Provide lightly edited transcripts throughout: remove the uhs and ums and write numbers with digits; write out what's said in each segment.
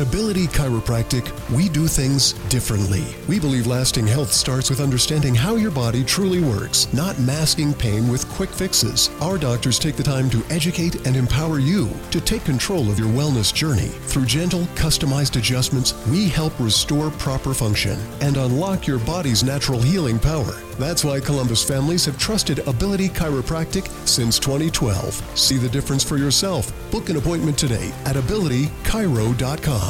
At Ability Chiropractic, we do things differently. We believe lasting health starts with understanding how your body truly works, not masking pain with quick fixes. Our doctors take the time to educate and empower you to take control of your wellness journey. Through gentle, customized adjustments, we help restore proper function and unlock your body's natural healing power. That's why Columbus families have trusted Ability Chiropractic since 2012. See the difference for yourself. Book an appointment today at abilitychiro.com.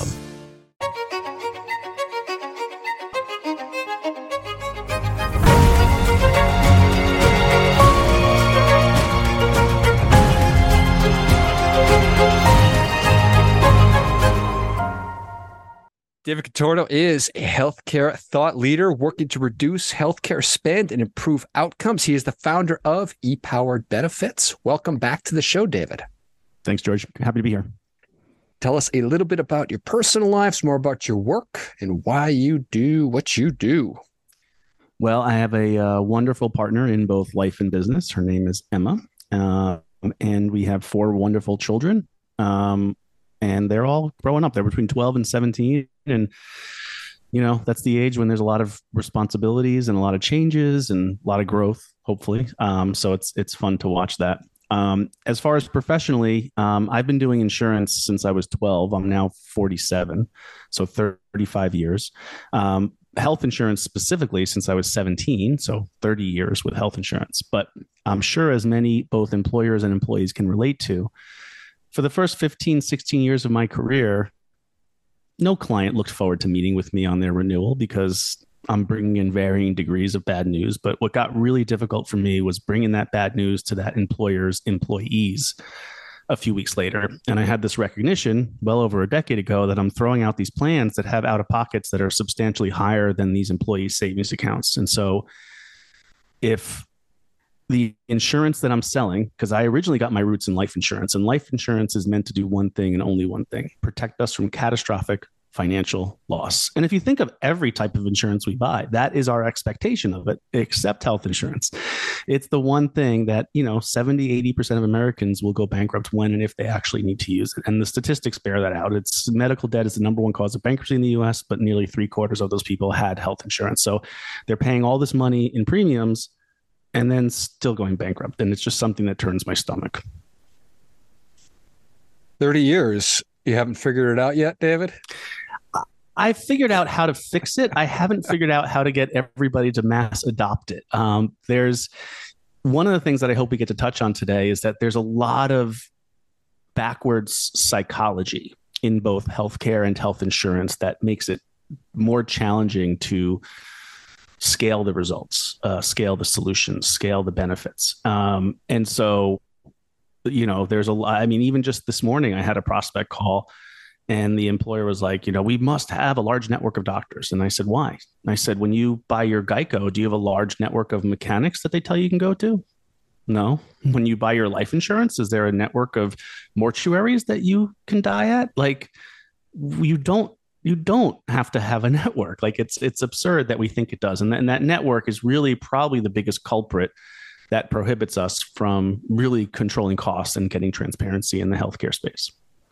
David Contorno is a healthcare thought leader working to reduce healthcare spend and improve outcomes. He is the founder of ePowered Benefits. Welcome back to the show, David. Thanks, George. Happy to be here. Tell us a little bit about your personal lives, more about your work, and why you do what you do. Well, I have a wonderful partner in both life and business. Her name is Emma, and we have 4 wonderful children, and they're all growing up. They're between 12 and 17, and that's the age when there's a lot of responsibilities and a lot of changes and a lot of growth, hopefully. So it's fun to watch that. As far as professionally, I've been doing insurance since I was 12. I'm now 47, so 35 years. Health insurance specifically since I was 17, so 30 years with health insurance. But I'm sure as many both employers and employees can relate to, for the first 15, 16 years of my career, no client looked forward to meeting with me on their renewal because I'm bringing in varying degrees of bad news. But what got really difficult for me was bringing that bad news to that employer's employees a few weeks later. And I had this recognition well over a decade ago that I'm throwing out these plans that have out-of-pockets that are substantially higher than these employees' savings accounts. And so if the insurance that I'm selling, because I originally got my roots in life insurance, and life insurance is meant to do one thing and only one thing: protect us from catastrophic financial loss. And if you think of every type of insurance we buy, that is our expectation of it, except health insurance. It's the one thing that, 70, 80% of Americans will go bankrupt when and if they actually need to use it. And the statistics bear that out. It's medical debt is the number one cause of bankruptcy in the US, but nearly 3/4 of those people had health insurance. So they're paying all this money in premiums and then still going bankrupt. And it's just something that turns my stomach. 30 years. You haven't figured it out yet, David? I figured out how to fix it. I haven't figured out how to get everybody to mass adopt it. There's one of the things that I hope we get to touch on today is that there's a lot of backwards psychology in both healthcare and health insurance that makes it more challenging to scale the results, scale the solutions, scale the benefits. And so, there's a lot. I mean, even just this morning, I had a prospect call and the employer was like, we must have a large network of doctors. And I said, why? And I said, when you buy your Geico, do you have a large network of mechanics that they tell you can go to? No. When you buy your life insurance, is there a network of mortuaries that you can die at? Like, you don't have to have a network. Like, it's absurd that we think it does. And that network is really probably the biggest culprit that prohibits us from really controlling costs and getting transparency in the healthcare space.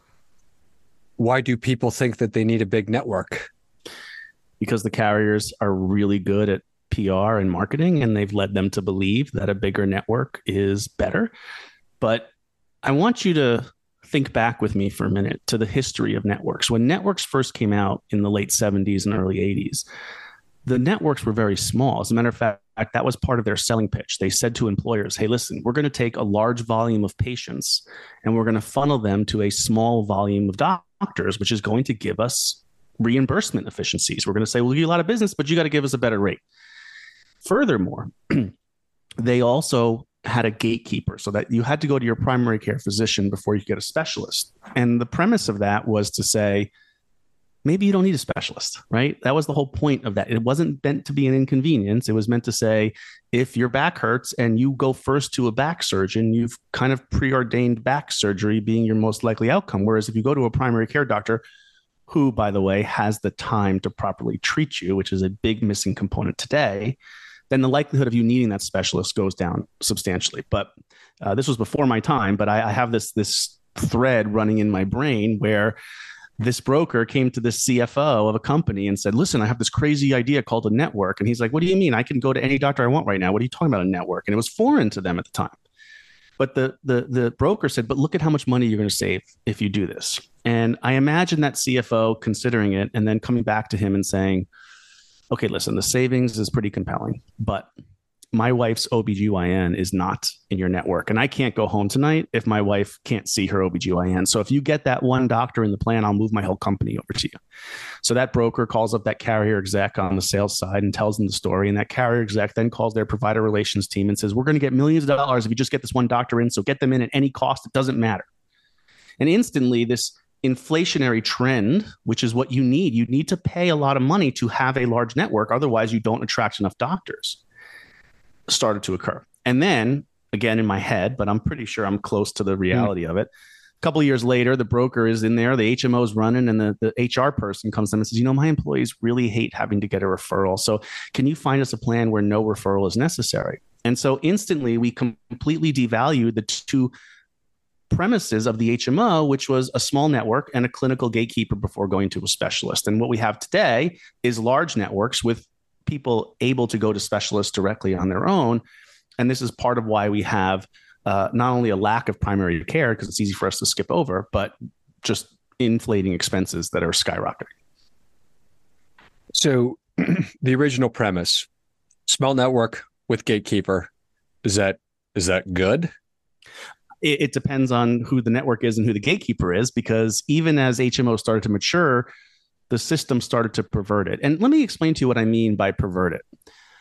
Why do people think that they need a big network? Because the carriers are really good at PR and marketing, and they've led them to believe that a bigger network is better. But I want you to think back with me for a minute to the history of networks. When networks first came out in the late 70s and early 80s, the networks were very small. As a matter of fact, that was part of their selling pitch. They said to employers, hey, listen, we're going to take a large volume of patients and we're going to funnel them to a small volume of doctors, which is going to give us reimbursement efficiencies. We're going to say, we'll give you a lot of business, but you got to give us a better rate. Furthermore, they also had a gatekeeper so that you had to go to your primary care physician before you get a specialist. And the premise of that was to say, maybe you don't need a specialist, right? That was the whole point of that. It wasn't meant to be an inconvenience. It was meant to say, if your back hurts and you go first to a back surgeon, you've kind of preordained back surgery being your most likely outcome. Whereas if you go to a primary care doctor, who, by the way, has the time to properly treat you, which is a big missing component today, then the likelihood of you needing that specialist goes down substantially. But this was before my time, but I have this thread running in my brain where this broker came to this CFO of a company and said, listen, I have this crazy idea called a network. And he's like, what do you mean? I can go to any doctor I want right now. What are you talking about, a network? And it was foreign to them at the time. But the broker said, but look at how much money you're going to save if you do this. And I imagine that CFO considering it and then coming back to him and saying, okay, listen, the savings is pretty compelling, but my wife's OBGYN is not in your network. And I can't go home tonight if my wife can't see her OBGYN. So if you get that one doctor in the plan, I'll move my whole company over to you. So that broker calls up that carrier exec on the sales side and tells them the story. And that carrier exec then calls their provider relations team and says, we're going to get millions of dollars if you just get this one doctor in. So get them in at any cost. It doesn't matter. And instantly this inflationary trend, which is what you need to pay a lot of money to have a large network. Otherwise you don't attract enough doctors, started to occur. And then again, in my head, but I'm pretty sure I'm close to the reality of it. A couple of years later, the broker is in there, the HMO is running, and the HR person comes to them and says, my employees really hate having to get a referral. So can you find us a plan where no referral is necessary? And so instantly we completely devalued the two premises of the HMO, which was a small network and a clinical gatekeeper before going to a specialist. And what we have today is large networks with people able to go to specialists directly on their own. And this is part of why we have not only a lack of primary care, because it's easy for us to skip over, but just inflating expenses that are skyrocketing. So the original premise, small network with gatekeeper, is that good? It depends on who the network is and who the gatekeeper is, because even as HMO started to mature, the system started to pervert it. And let me explain to you what I mean by pervert it.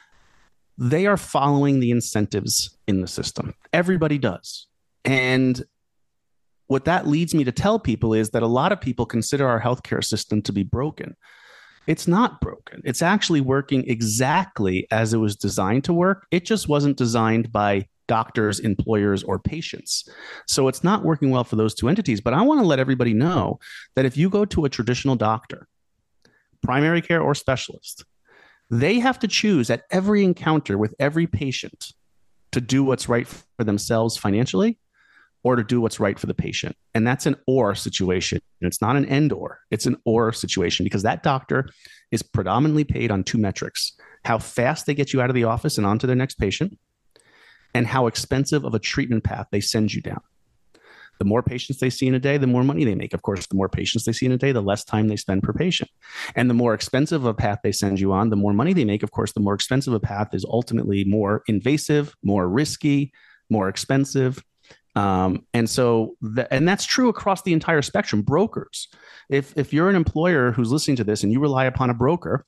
They are following the incentives in the system. Everybody does. And what that leads me to tell people is that a lot of people consider our healthcare system to be broken. It's not broken. It's actually working exactly as it was designed to work. It just wasn't designed by doctors, employers, or patients. So it's not working well for those two entities. But I want to let everybody know that if you go to a traditional doctor, primary care or specialist, they have to choose at every encounter with every patient to do what's right for themselves financially or to do what's right for the patient. And that's an or situation. It's not an and or. It's an or situation, because that doctor is predominantly paid on two metrics: how fast they get you out of the office and onto their next patient, and how expensive of a treatment path they send you down. The more patients they see in a day, the more money they make. Of course, the more patients they see in a day, the less time they spend per patient. And the more expensive a path they send you on, the more money they make. Of course, the more expensive a path is ultimately more invasive, more risky, more expensive. And that's true across the entire spectrum. Brokers, if you're an employer who's listening to this and you rely upon a broker,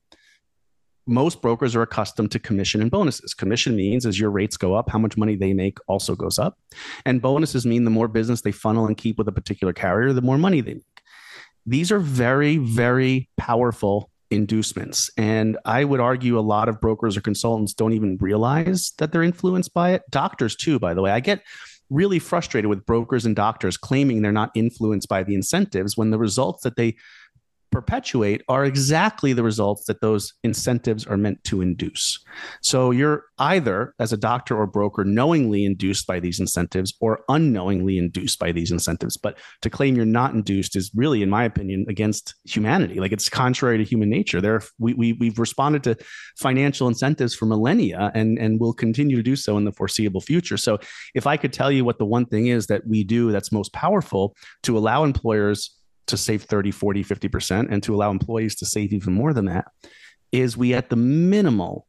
most brokers are accustomed to commission and bonuses. Commission means as your rates go up, how much money they make also goes up. And bonuses mean the more business they funnel and keep with a particular carrier, the more money they make. These are very, very powerful inducements. And I would argue a lot of brokers or consultants don't even realize that they're influenced by it. Doctors too, by the way. I get really frustrated with brokers and doctors claiming they're not influenced by the incentives when the results that they perpetuate are exactly the results that those incentives are meant to induce. So you're either, as a doctor or broker, knowingly induced by these incentives or unknowingly induced by these incentives. But to claim you're not induced is really, in my opinion, against humanity. Like, it's contrary to human nature. We've responded to financial incentives for millennia and will continue to do so in the foreseeable future. So if I could tell you what the one thing is that we do that's most powerful to allow employers to save 30, 40, 50%, and to allow employees to save even more than that, is we at the minimal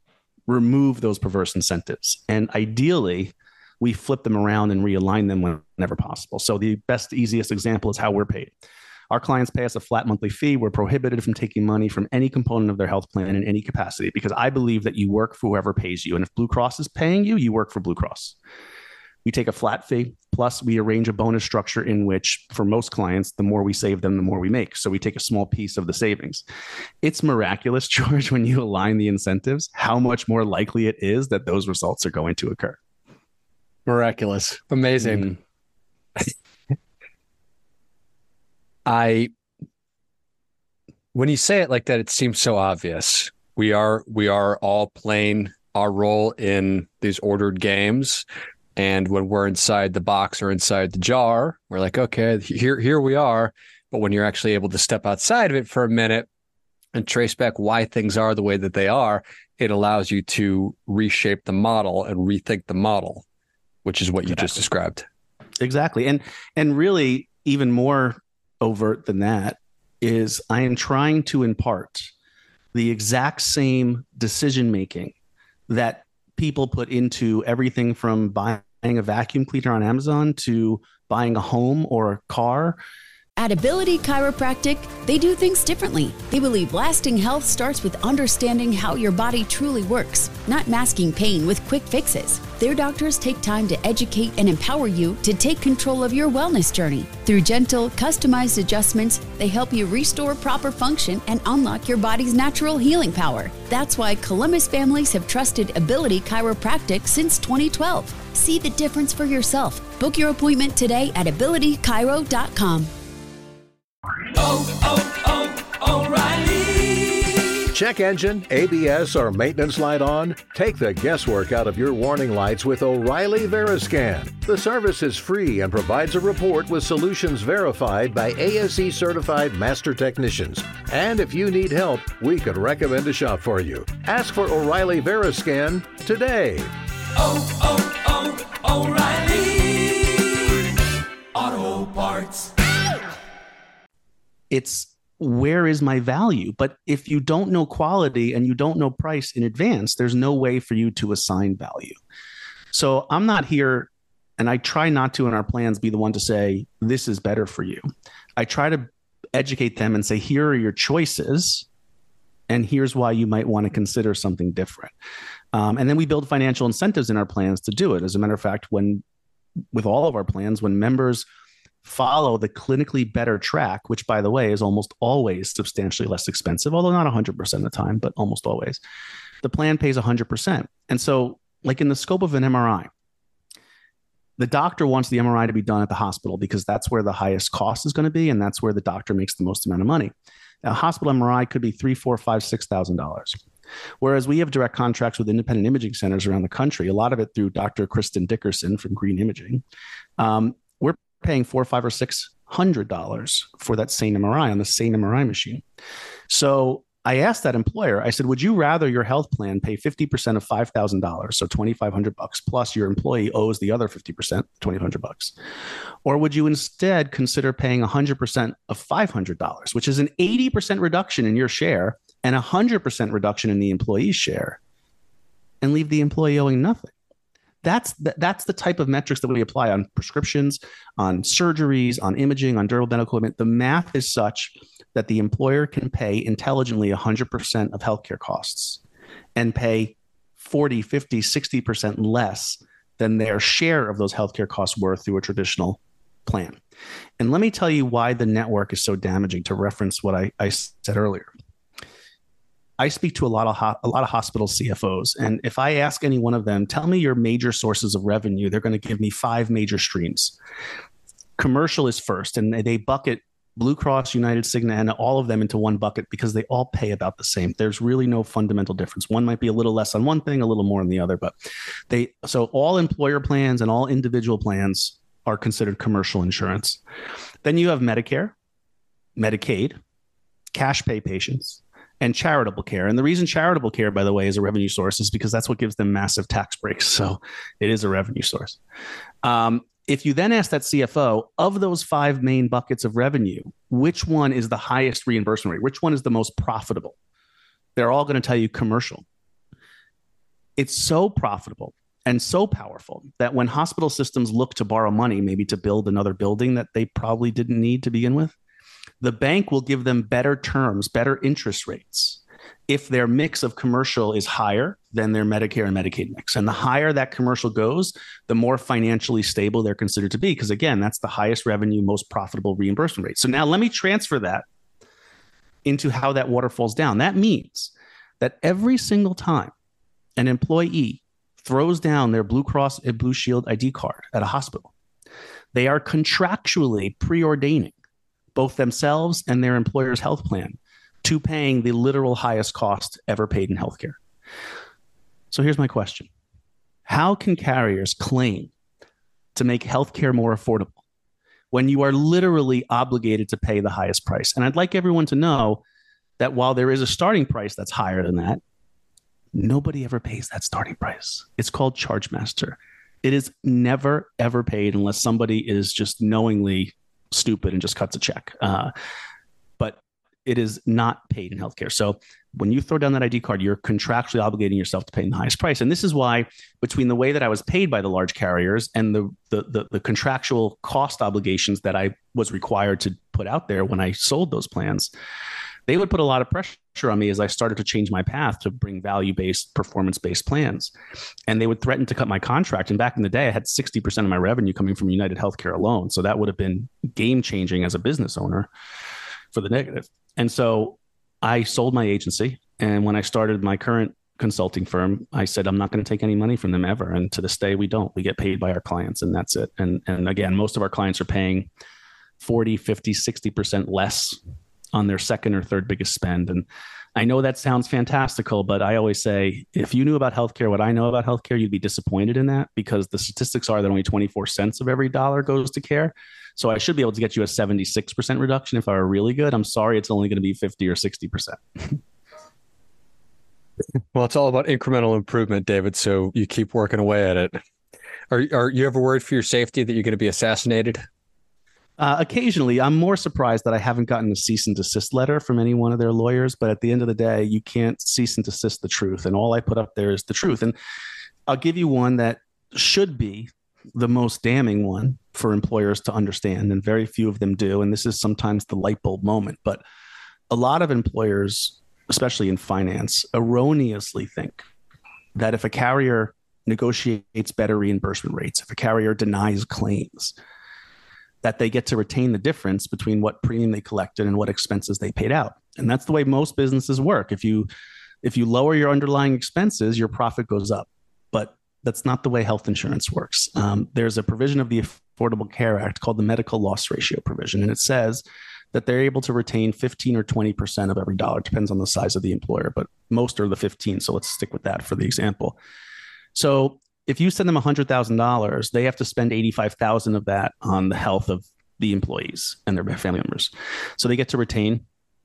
remove those perverse incentives. And ideally, we flip them around and realign them whenever possible. So the best, easiest example is how we're paid. Our clients pay us a flat monthly fee. We're prohibited from taking money from any component of their health plan in any capacity, because I believe that you work for whoever pays you. And if Blue Cross is paying you, you work for Blue Cross. We take a flat fee, plus we arrange a bonus structure in which, for most clients, the more we save them, the more we make. So we take a small piece of the savings. It's miraculous, George, when you align the incentives, how much more likely it is that those results are going to occur. Miraculous. Amazing. When you say it like that, it seems so obvious. We are all playing our role in these ordered games. And when we're inside the box or inside the jar, we're like, okay, here we are. But when you're actually able to step outside of it for a minute and trace back why things are the way that they are, it allows you to reshape the model and rethink the model, which is what you just described. Exactly. And really, even more overt than that is I am trying to impart the exact same decision making that people put into everything from buying a vacuum cleaner on Amazon to buying a home or a car. At Ability Chiropractic, they do things differently. They believe lasting health starts with understanding how your body truly works, not masking pain with quick fixes. Their doctors take time to educate and empower you to take control of your wellness journey. Through gentle, customized adjustments, they help you restore proper function and unlock your body's natural healing power. That's why Columbus families have trusted Ability Chiropractic since 2012. See the difference for yourself. Book your appointment today at abilitychiro.com. O'Reilly. Check engine, ABS, or maintenance light on? Take the guesswork out of your warning lights with O'Reilly Veriscan. The service is free and provides a report with solutions verified by ASE certified master technicians. And if you need help, we could recommend a shop for you. Ask for O'Reilly Veriscan today. O'Reilly Auto Parts. It's where is my value? But if you don't know quality and you don't know price in advance, there's no way for you to assign value. So I'm not here, and I try not to in our plans be the one to say, this is better for you. I try to educate them and say, here are your choices, and here's why you might want to consider something different. And then we build financial incentives in our plans to do it. As a matter of fact, with all of our plans, when members follow the clinically better track, which, by the way, is almost always substantially less expensive, although not 100% of the time, but almost always, the plan pays 100%. And so, like in the scope of an MRI, the doctor wants the MRI to be done at the hospital because that's where the highest cost is going to be, and that's where the doctor makes the most amount of money. Now, a hospital MRI could be $3,000, $4,000, $5,000, $6,000. Whereas we have direct contracts with independent imaging centers around the country, a lot of it through Dr. Kristen Dickerson from Green Imaging. We're paying $400, $500, or $600 for that same MRI on the same MRI machine. So I asked that employer, I said, would you rather your health plan pay 50% of $5,000, so $2,500 plus your employee owes the other 50%, $2,500, or would you instead consider paying 100% of $500, which is an 80% reduction in your share and 100% reduction in the employee's share, and leave the employee owing nothing? That's the type of metrics that we apply on prescriptions, on surgeries, on imaging, on durable medical equipment. The math is such that the employer can pay intelligently 100% of healthcare costs and pay 40, 50, 60% less than their share of those healthcare costs were through a traditional plan. And let me tell you why the network is so damaging, to reference what I said earlier. I speak to a lot of hospital CFOs, and if I ask any one of them, tell me your major sources of revenue, they're going to give me 5 major streams. Commercial is first, and they bucket Blue Cross, United, Cigna, and all of them into one bucket because they all pay about the same. There's really no fundamental difference. One might be a little less on one thing, a little more on the other, but so all employer plans and all individual plans are considered commercial insurance. Then you have Medicare, Medicaid, cash pay patients, and charitable care. And the reason charitable care, by the way, is a revenue source is because that's what gives them massive tax breaks. So it is a revenue source. If you then ask that CFO, of those 5 main buckets of revenue, which one is the highest reimbursement rate? Which one is the most profitable? They're all going to tell you commercial. It's so profitable and so powerful that when hospital systems look to borrow money, maybe to build another building that they probably didn't need to begin with, the bank will give them better terms, better interest rates if their mix of commercial is higher than their Medicare and Medicaid mix. And the higher that commercial goes, the more financially stable they're considered to be. Because again, that's the highest revenue, most profitable reimbursement rate. So now let me transfer that into how that waterfalls down. That means that every single time an employee throws down their Blue Cross and Blue Shield ID card at a hospital, they are contractually preordaining both themselves and their employer's health plan to paying the literal highest cost ever paid in healthcare. So here's my question. How can carriers claim to make healthcare more affordable when you are literally obligated to pay the highest price. And I'd like everyone to know that while there is a starting price that's higher than that, nobody ever pays that starting price. It's called Chargemaster. It is never, ever paid unless somebody is just knowingly stupid and just cuts a check. But it is not paid in healthcare. So when you throw down that ID card, you're contractually obligating yourself to pay the highest price. And this is why between the way that I was paid by the large carriers and the contractual cost obligations that I was required to put out there when I sold those plans, they would put a lot of pressure on me as I started to change my path to bring value-based, performance-based plans. And they would threaten to cut my contract. And back in the day, I had 60% of my revenue coming from United Healthcare alone. So that would have been game-changing as a business owner for the negative. And so I sold my agency. And when I started my current consulting firm, I said, I'm not going to take any money from them ever. And to this day, we don't. We get paid by our clients, and that's it. And again, most of our clients are paying 40, 50, 60% less on their second or third biggest spend. And I know that sounds fantastical, but I always say, if you knew about healthcare, what I know about healthcare, you'd be disappointed in that, because the statistics are that only 24 cents of every dollar goes to care. So I should be able to get you a 76% reduction if I were really good. I'm sorry, it's only going to be 50 or 60%. Well, it's all about incremental improvement, David. So you keep working away at it. Are you ever worried for your safety that you're going to be assassinated? Occasionally. I'm more surprised that I haven't gotten a cease and desist letter from any one of their lawyers. But at the end of the day, you can't cease and desist the truth. And all I put up there is the truth. And I'll give you one that should be the most damning one for employers to understand. And very few of them do. And this is sometimes the light bulb moment. But a lot of employers, especially in finance, erroneously think that if a carrier negotiates better reimbursement rates, if a carrier denies claims, that they get to retain the difference between what premium they collected and what expenses they paid out. And that's the way most businesses work. If you lower your underlying expenses, your profit goes up. But that's not the way health insurance works. There's a provision of the Affordable Care Act called the medical loss ratio provision. And it says that they're able to retain 15 or 20% of every dollar. It depends on the size of the employer, but most are the 15. So let's stick with that for the example. So if you send them $100,000, they have to spend $85,000 of that on the health of the employees and their family members. So they get to retain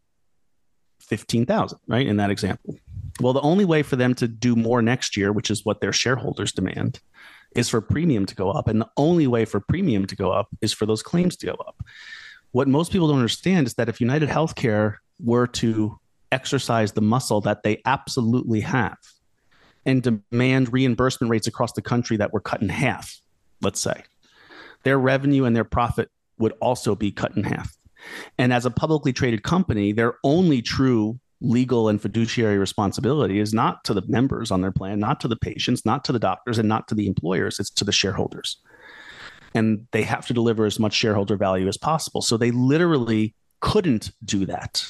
$15,000, right? In that example. Well, the only way for them to do more next year, which is what their shareholders demand, is for premium to go up. And the only way for premium to go up is for those claims to go up. What most people don't understand is that if United Healthcare were to exercise the muscle that they absolutely have and demand reimbursement rates across the country that were cut in half, let's say, their revenue and their profit would also be cut in half. And as a publicly traded company, their only true legal and fiduciary responsibility is not to the members on their plan, not to the patients, not to the doctors, and not to the employers. It's to the shareholders. And they have to deliver as much shareholder value as possible. So they literally couldn't do that,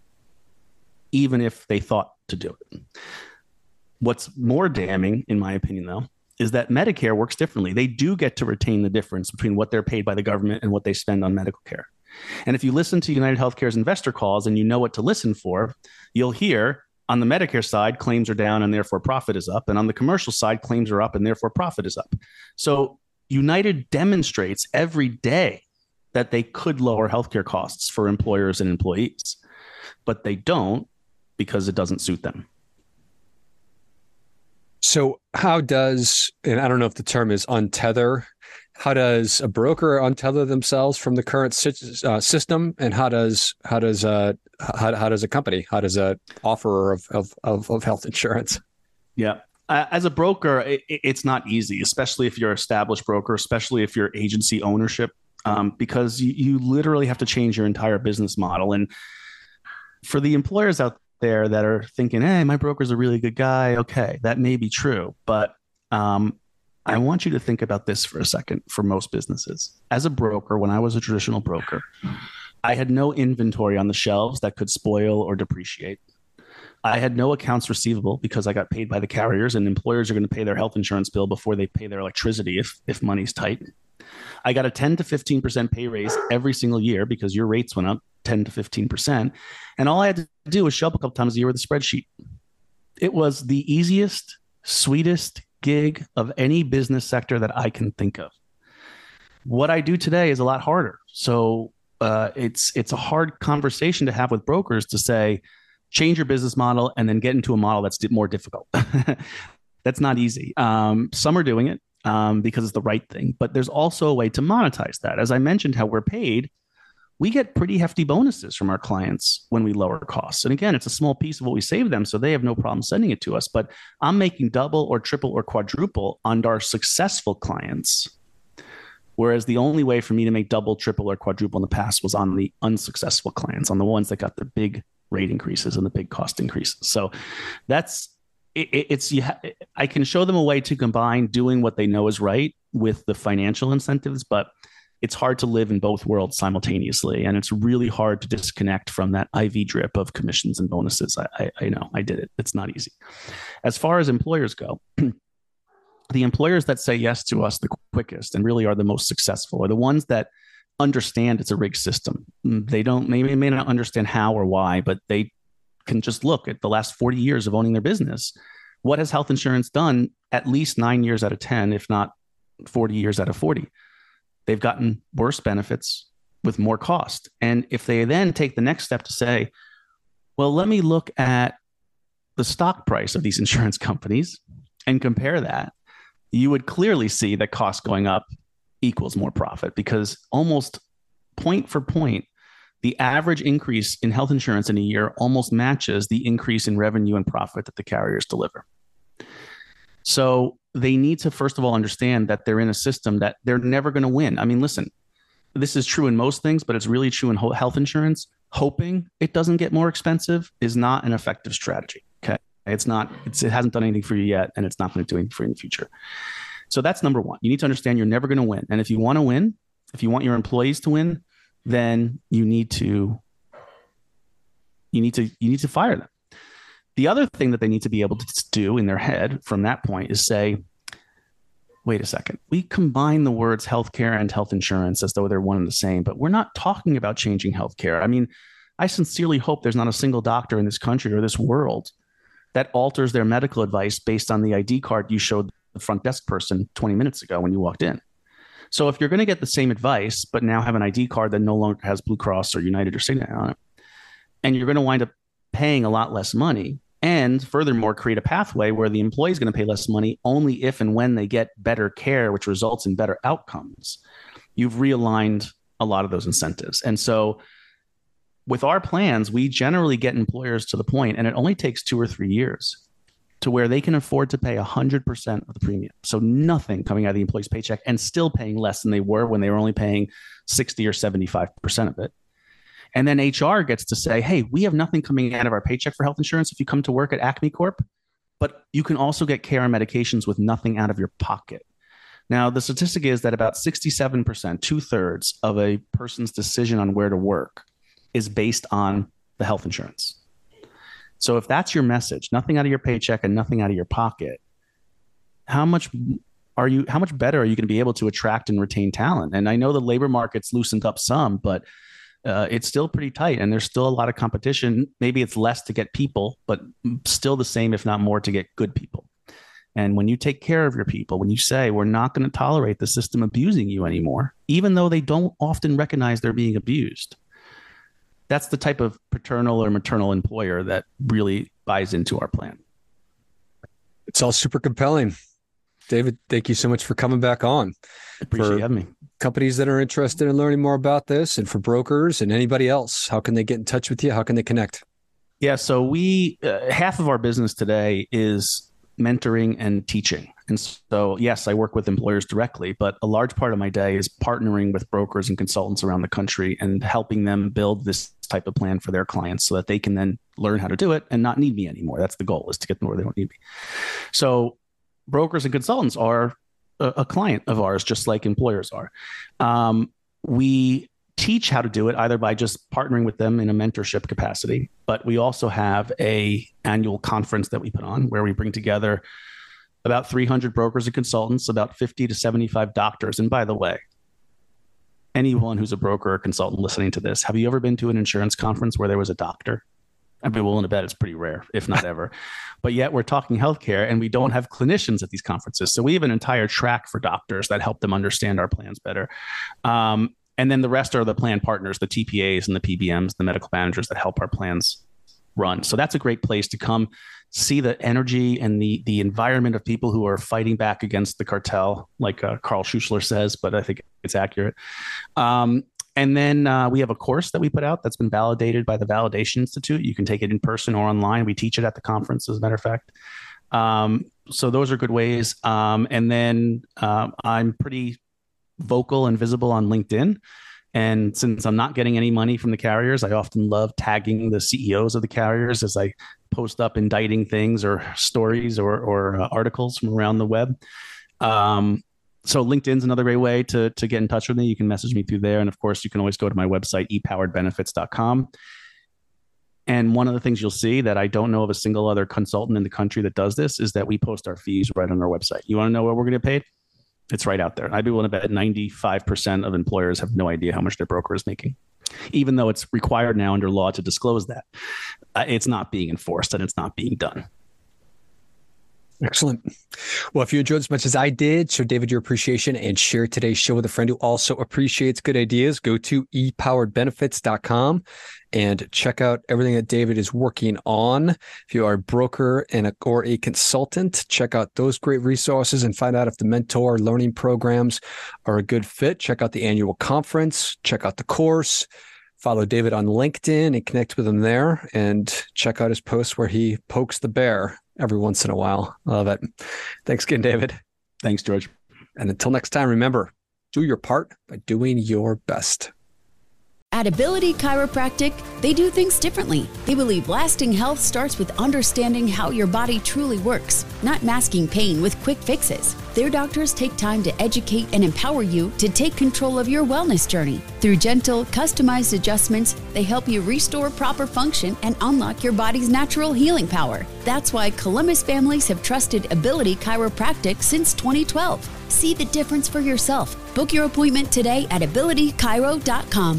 even if they thought to do it. What's more damning, in my opinion, though, is that Medicare works differently. They do get to retain the difference between what they're paid by the government and what they spend on medical care. And if you listen to United Healthcare's investor calls and you know what to listen for, you'll hear on the Medicare side, claims are down and therefore profit is up. And on the commercial side, claims are up and therefore profit is up. So United demonstrates every day that they could lower healthcare costs for employers and employees, but they don't because it doesn't suit them. So how does, and I don't know if the term is untether, how does a broker untether themselves from the current system, and how does a company, how does a offerer of health insurance? Yeah. As a broker, it's not easy, especially if you're an established broker, especially if you're agency ownership, because you literally have to change your entire business model. And for the employers out there that are thinking, hey, my broker's a really good guy, okay, that may be true. But I want you to think about this for a second for most businesses. As a broker, when I was a traditional broker, I had no inventory on the shelves that could spoil or depreciate. I had no accounts receivable because I got paid by the carriers, and employers are going to pay their health insurance bill before they pay their electricity if money's tight. I got a 10 to 15% pay raise every single year because your rates went up 10 to 15%. And all I had to do was show up a couple times a year with a spreadsheet. It was the easiest, sweetest gig of any business sector that I can think of. What I do today is a lot harder. So it's a hard conversation to have with brokers to say, change your business model and then get into a model that's more difficult. That's not easy. Some are doing it because it's the right thing, but there's also a way to monetize that. As I mentioned, how we're paid, we get pretty hefty bonuses from our clients when we lower costs. And again, it's a small piece of what we save them, so they have no problem sending it to us. But I'm making double or triple or quadruple on our successful clients. Whereas the only way for me to make double, triple, or quadruple in the past was on the unsuccessful clients, on the ones that got the big rate increases and the big cost increases. So that's I can show them a way to combine doing what they know is right with the financial incentives, but it's hard to live in both worlds simultaneously. And it's really hard to disconnect from that IV drip of commissions and bonuses. I know, I did it. It's not easy. As far as employers go, the employers that say yes to us the quickest and really are the most successful are the ones that understand it's a rigged system. They may not understand how or why, but they can just look at the last 40 years of owning their business. What has health insurance done at least 9 years out of 10, if not 40 years out of 40? They've gotten worse benefits with more cost. And if they then take the next step to say, well, let me look at the stock price of these insurance companies and compare that, you would clearly see that cost going up equals more profit, because almost point for point, the average increase in health insurance in a year almost matches the increase in revenue and profit that the carriers deliver. So they need to, first of all, understand that they're in a system that they're never going to win. I mean, listen, this is true in most things, but it's really true in health insurance. Hoping it doesn't get more expensive is not an effective strategy. Okay. It hasn't done anything for you yet, and it's not going to do anything for you in the future. So that's number one. You need to understand you're never going to win. And if you want to win, if you want your employees to win, then you need to fire them. The other thing that they need to be able to do in their head from that point is say, wait a second, we combine the words healthcare and health insurance as though they're one and the same, but we're not talking about changing healthcare. I mean, I sincerely hope there's not a single doctor in this country or this world that alters their medical advice based on the ID card you showed the front desk person 20 minutes ago when you walked in. So if you're going to get the same advice, but now have an ID card that no longer has Blue Cross or United or Cigna on it, and you're going to wind up paying a lot less money, and furthermore, create a pathway where the employee is going to pay less money only if and when they get better care, which results in better outcomes, you've realigned a lot of those incentives. And so with our plans, we generally get employers to the point, and it only takes 2 or 3 years, to where they can afford to pay 100% of the premium. So nothing coming out of the employee's paycheck, and still paying less than they were when they were only paying 60 or 75% of it. And then HR gets to say, hey, we have nothing coming out of our paycheck for health insurance if you come to work at Acme Corp, but you can also get care and medications with nothing out of your pocket. Now, the statistic is that about 67%, 2/3 of a person's decision on where to work is based on the health insurance. So if that's your message, nothing out of your paycheck and nothing out of your pocket, how much better are you going to be able to attract and retain talent? And I know the labor market's loosened up some, but it's still pretty tight, and there's still a lot of competition. Maybe it's less to get people, but still the same, if not more, to get good people. And when you take care of your people, when you say, we're not going to tolerate the system abusing you anymore, even though they don't often recognize they're being abused, that's the type of paternal or maternal employer that really buys into our plan. It's all super compelling. David, thank you so much for coming back on. Appreciate you having me. Companies that are interested in learning more about this, and for brokers and anybody else, how can they get in touch with you? How can they connect? Yeah, so we half of our business today is mentoring and teaching. And so, yes, I work with employers directly, but a large part of my day is partnering with brokers and consultants around the country and helping them build this type of plan for their clients so that they can then learn how to do it and not need me anymore. That's the goal, is to get them where they don't need me. So brokers and consultants are a client of ours, just like employers are. We teach how to do it either by just partnering with them in a mentorship capacity, but we also have an annual conference that we put on where we bring together about 300 brokers and consultants, about 50 to 75 doctors. And by the way, anyone who's a broker or consultant listening to this, have you ever been to an insurance conference where there was a doctor? I'd be willing to bet it's pretty rare, if not ever. But yet we're talking healthcare and we don't have clinicians at these conferences. So we have an entire track for doctors that help them understand our plans better. And then the rest are the plan partners, the TPAs and the PBMs, the medical managers that help our plans run. So that's a great place to come see the energy and the environment of people who are fighting back against the cartel, like Carl Schuessler says, but I think it's accurate. And then we have a course that we put out that's been validated by the Validation Institute. You can take it in person or online. We teach it at the conference, as a matter of fact. So those are good ways. And then I'm pretty vocal and visible on LinkedIn. And since I'm not getting any money from the carriers, I often love tagging the CEOs of the carriers as I post up indicting things or stories or articles from around the web. So LinkedIn's another great way to get in touch with me. You can message me through there. And of course, you can always go to my website, epoweredbenefits.com. And one of the things you'll see that I don't know of a single other consultant in the country that does this is that we post our fees right on our website. You want to know what we're going to get paid? It's right out there. I'd be willing to bet 95% of employers have no idea how much their broker is making, even though it's required now under law to disclose that. It's not being enforced and it's not being done. Excellent. Well, if you enjoyed as much as I did, show David your appreciation and share today's show with a friend who also appreciates good ideas. Go to epoweredbenefits.com and check out everything that David is working on. If you are a broker or a consultant, check out those great resources and find out if the mentor learning programs are a good fit. Check out the annual conference, check out the course. Follow David on LinkedIn and connect with him there, and check out his posts where he pokes the bear every once in a while. I love it. Thanks again, David. Thanks, George. And until next time, remember, do your part by doing your best. At Ability Chiropractic, they do things differently. They believe lasting health starts with understanding how your body truly works, not masking pain with quick fixes. Their doctors take time to educate and empower you to take control of your wellness journey. Through gentle, customized adjustments, they help you restore proper function and unlock your body's natural healing power. That's why Columbus families have trusted Ability Chiropractic since 2012. See the difference for yourself. Book your appointment today at abilitychiro.com.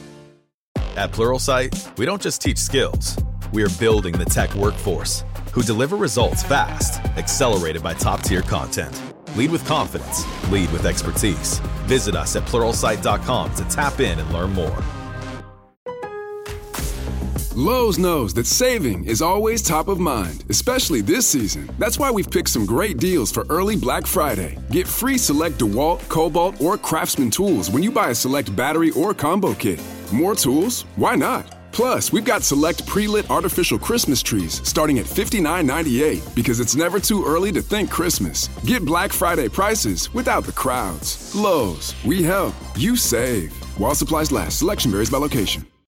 At Pluralsight, we don't just teach skills. We are building the tech workforce who deliver results fast, accelerated by top-tier content. Lead with confidence. Lead with expertise. Visit us at Pluralsight.com to tap in and learn more. Lowe's knows that saving is always top of mind, especially this season. That's why we've picked some great deals for early Black Friday. Get free select DeWalt, Cobalt, or Craftsman tools when you buy a select battery or combo kit. More tools? Why not? Plus, we've got select pre-lit artificial Christmas trees starting at $59.98 because it's never too early to think Christmas. Get Black Friday prices without the crowds. Lowe's, we help, you save. While supplies last, selection varies by location.